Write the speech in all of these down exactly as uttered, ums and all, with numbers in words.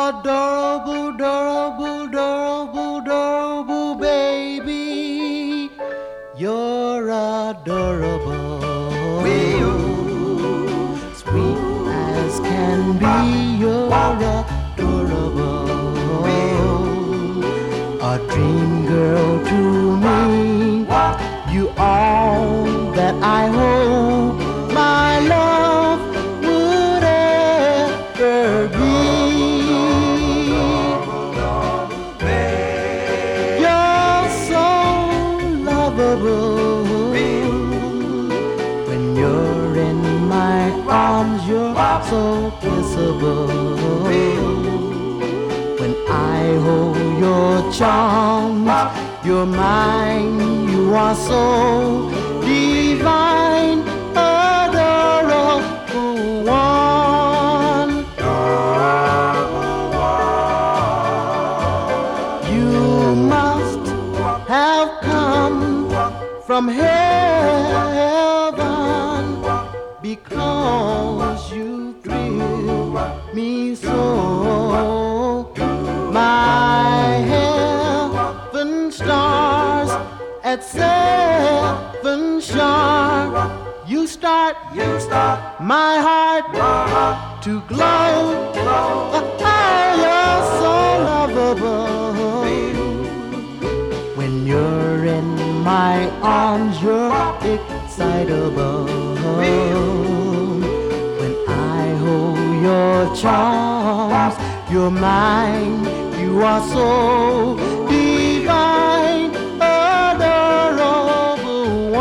Adorable, adorable, adorable, adorable baby. You're adorable. Sweet as can be, you're adorable. A dream girl to me. You are that I hope my love would ever be. You're so lovable. When you're in my arms, you're so kissable. When I hold your charms, you're mine, you are so divine, adorable one. You must have come from heaven, because you thrill me so. My heaven stars at seven sharp. You start, you start my heart, heart to glow. Ah, you're so lovable. When you're in my arms, you're excitable. When I hold your charms, you're mine, you are so divine, adorable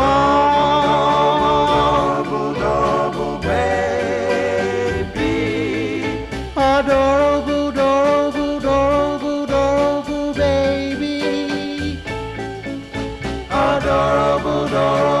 one. Adorable baby. Adorable, adorable, adorable, adorable baby. Adorable, adorable.